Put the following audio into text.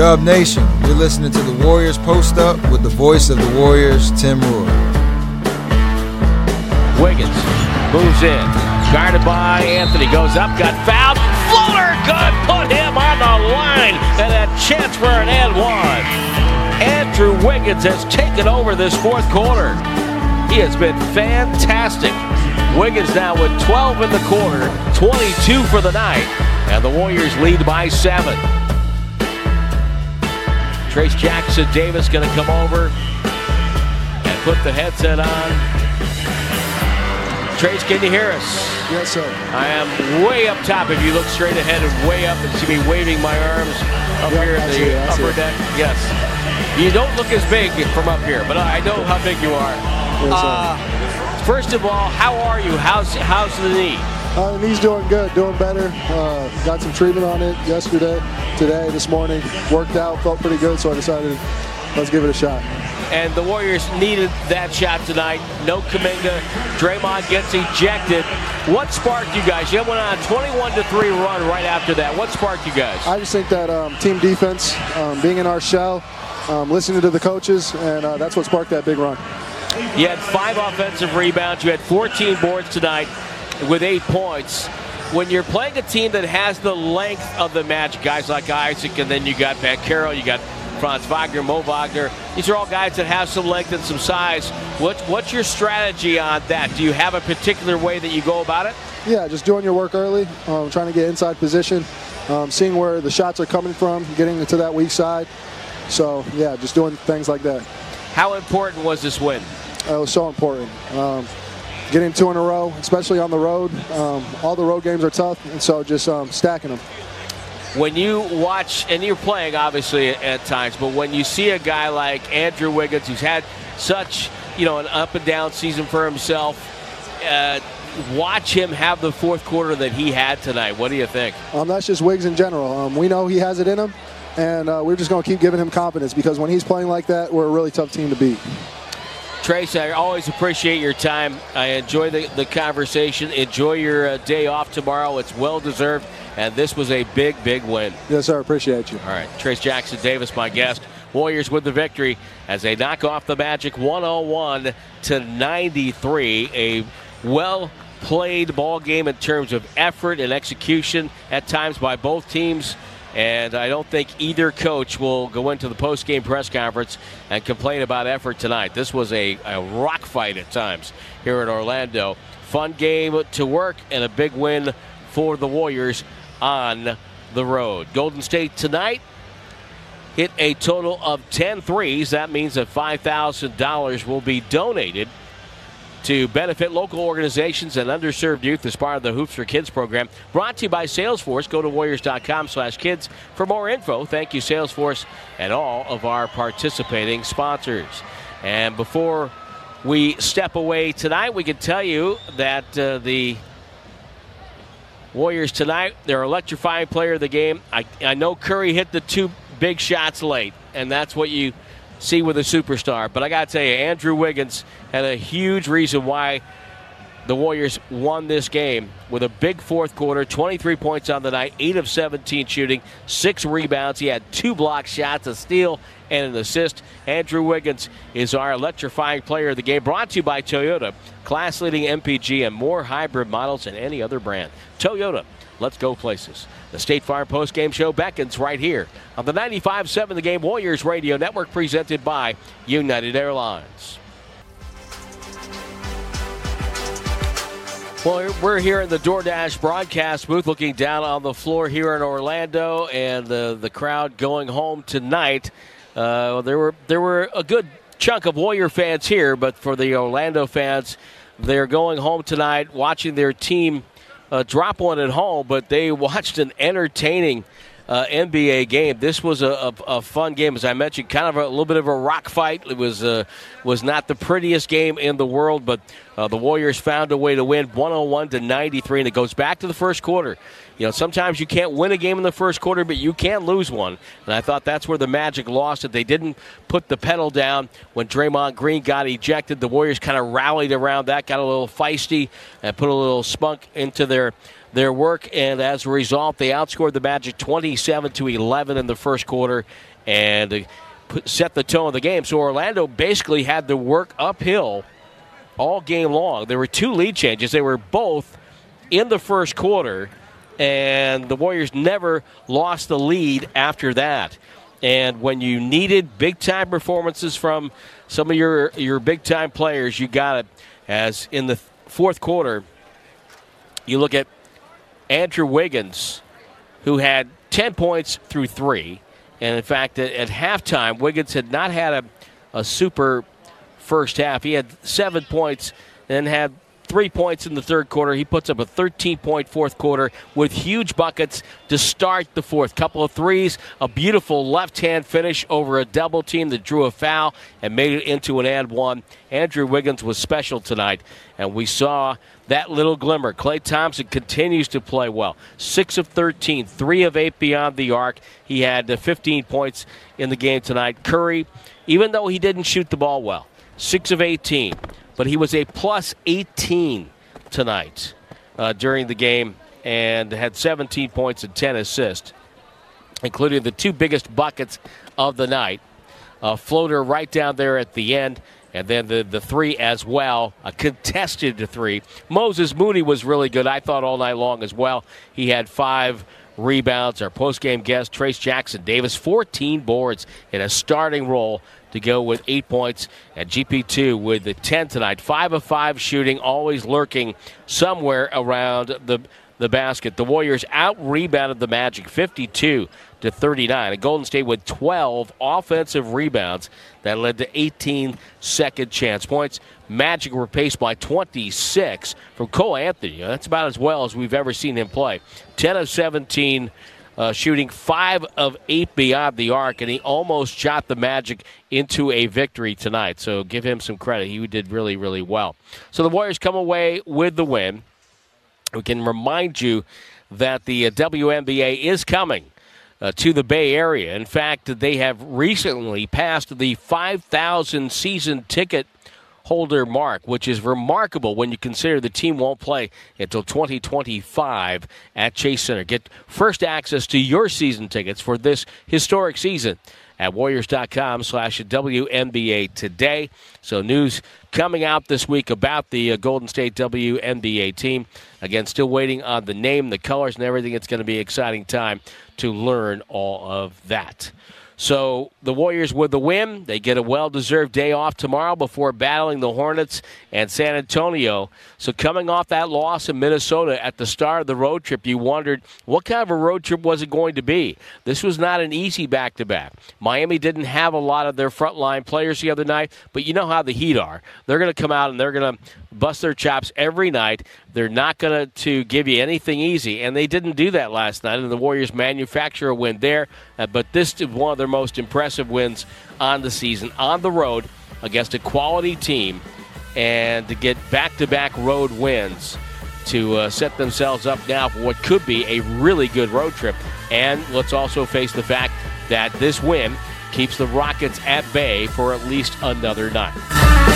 Dub Nation, you're listening to the Warriors Post Up with the voice of the Warriors, Tim Roy. Wiggins moves in, guarded by Anthony, goes up, got fouled, floater, good, put him on the line, and a chance for an and one. Andrew Wiggins has taken over this fourth quarter. He has been fantastic. Wiggins now with 12 in the quarter, 22 for the night, and the Warriors lead by 7. Trayce Jackson-Davis going to come over and put the headset on. Trayce, can you hear us? Yes, sir. I am way up top. If you look straight ahead and way up, and see me waving my arms up here in the upper deck. Yes. You don't look as big from up here, but I know how big you are. Yes, first of all, how are you? How's the knee? The knee's doing good, doing better. Got some treatment on it yesterday, today, this morning. Worked out, felt pretty good, so I decided let's give it a shot. And the Warriors needed that shot tonight. No Kuminga. Draymond gets ejected. What sparked you guys? You went on a 21-3 run right after that. What sparked you guys? I just think that team defense, being in our shell, listening to the coaches, and that's what sparked that big run. You had 5 offensive rebounds. You had 14 boards tonight with 8 points. When you're playing a team that has the length of the match, guys like Isaac, and then you got Banchero, you got Franz Wagner, Mo Wagner. These are all guys that have some length and some size. What's your strategy on that? Do you have a particular way that you go about it? Yeah, just doing your work early, trying to get inside position, seeing where the shots are coming from, getting into that weak side. So, yeah, just doing things like that. How important was this win? It was so important. Getting 2 in a row, especially on the road. All the road games are tough, and so just stacking them. When you watch, and you're playing obviously at times, but when you see a guy like Andrew Wiggins, who's had such, an up and down season for himself, watch him have the fourth quarter that he had tonight. What do you think? That's just Wiggs in general. We know he has it in him, and we're just going to keep giving him confidence because when he's playing like that, we're a really tough team to beat. Trayce, I always appreciate your time. I enjoy the conversation. Enjoy your day off tomorrow. It's well-deserved, and this was a big, big win. Yes, sir. Appreciate you. All right. Trayce Jackson-Davis, my guest. Warriors with the victory as they knock off the Magic 101-93. A well-played ball game in terms of effort and execution at times by both teams. And I don't think either coach will go into the post-game press conference and complain about effort tonight. This was a rock fight at times here in Orlando. Fun game to work and a big win for the Warriors on the road. Golden State tonight hit a total of 10 threes. That means that $5,000 will be donated to benefit local organizations and underserved youth as part of the Hoops for Kids program. Brought to you by Salesforce. Go to warriors.com/kids for more info. Thank you, Salesforce, and all of our participating sponsors. And before we step away tonight, we can tell you that the Warriors tonight, their electrifying player of the game. I know Curry hit the 2 big shots late, and that's what you see with a superstar. But I got to tell you, Andrew Wiggins had a huge reason why the Warriors won this game with a big fourth quarter, 23 points on the night, 8 of 17 shooting, 6 rebounds. He had 2 block shots, a steal, and an assist. Andrew Wiggins is our electrifying player of the game, brought to you by Toyota, class-leading MPG and more hybrid models than any other brand. Toyota, let's go places. The State Farm Post-Game Show beckons right here on the 95.7 The Game Warriors Radio Network, presented by United Airlines. Well, we're here in the DoorDash broadcast booth looking down on the floor here in Orlando, and the crowd going home tonight. There were a good chunk of Warrior fans here, but for the Orlando fans, they're going home tonight watching their team drop one at home, but they watched an entertaining NBA game. This was a fun game, as I mentioned, kind of a little bit of a rock fight. It was not the prettiest game in the world, but the Warriors found a way to win 101-93, and it goes back to the first quarter. Sometimes you can't win a game in the first quarter, but you can lose one. And I thought that's where the Magic lost it. They didn't put the pedal down when Draymond Green got ejected. The Warriors kind of rallied around that, got a little feisty, and put a little spunk into their work. And as a result, they outscored the Magic 27-11 in the first quarter and set the tone of the game. So Orlando basically had to work uphill all game long. There were 2 lead changes. They were both in the first quarter, and the Warriors never lost the lead after that. And when you needed big-time performances from some of your big-time players, you got it. As in the fourth quarter, you look at Andrew Wiggins, who had 10 points through 3. And, in fact, at halftime, Wiggins had not had a super first half. He had 7 points and had 3 points in the third quarter. He puts up a 13-point fourth quarter with huge buckets to start the fourth. Couple of threes, a beautiful left-hand finish over a double team that drew a foul and made it into an and one. Andrew Wiggins was special tonight, and we saw that little glimmer. Klay Thompson continues to play well. 6 of 13, 3 of 8 beyond the arc. He had 15 points in the game tonight. Curry, even though he didn't shoot the ball well, 6 of 18. But he was a plus 18 tonight during the game and had 17 points and 10 assists, including the 2 biggest buckets of the night. A floater right down there at the end, and then the 3 as well, a contested 3. Moses Moody was really good, I thought, all night long as well. He had 5 rebounds. Our postgame guest, Trace Jackson Davis, 14 boards in a starting role to go with 8 points, and GP2 with the 10 tonight. 5 of 5 shooting, always lurking somewhere around the basket. The Warriors out-rebounded the Magic 52-39. And Golden State with 12 offensive rebounds that led to 18 second chance points. Magic were paced by 26 from Cole Anthony. That's about as well as we've ever seen him play. 10 of 17 shooting, 5 of 8 beyond the arc, and he almost shot the Magic into a victory tonight. So give him some credit. He did really, really well. So the Warriors come away with the win. We can remind you that the WNBA is coming to the Bay Area. In fact, they have recently passed the 5,000 season ticket holder mark, which is remarkable when you consider the team won't play until 2025 at Chase Center. Get first access to your season tickets for this historic season at Warriors.com/WNBA today. So news coming out this week about the Golden State WNBA team. Again, still waiting on the name, the colors, and everything. It's going to be an exciting time to learn all of that. So the Warriors with the win, they get a well-deserved day off tomorrow before battling the Hornets and San Antonio. So coming off that loss in Minnesota at the start of the road trip, you wondered, what kind of a road trip was it going to be? This was not an easy back-to-back. Miami didn't have a lot of their frontline players the other night, but you know how the Heat are. They're going to come out and they're going to bust their chops every night. They're not going to give you anything easy, and they didn't do that last night, and the Warriors manufacture a win there. But this is one of their most impressive wins on the season, on the road against a quality team, and to get back-to-back road wins to set themselves up now for what could be a really good road trip. And let's also face the fact that this win keeps the Rockets at bay for at least another night.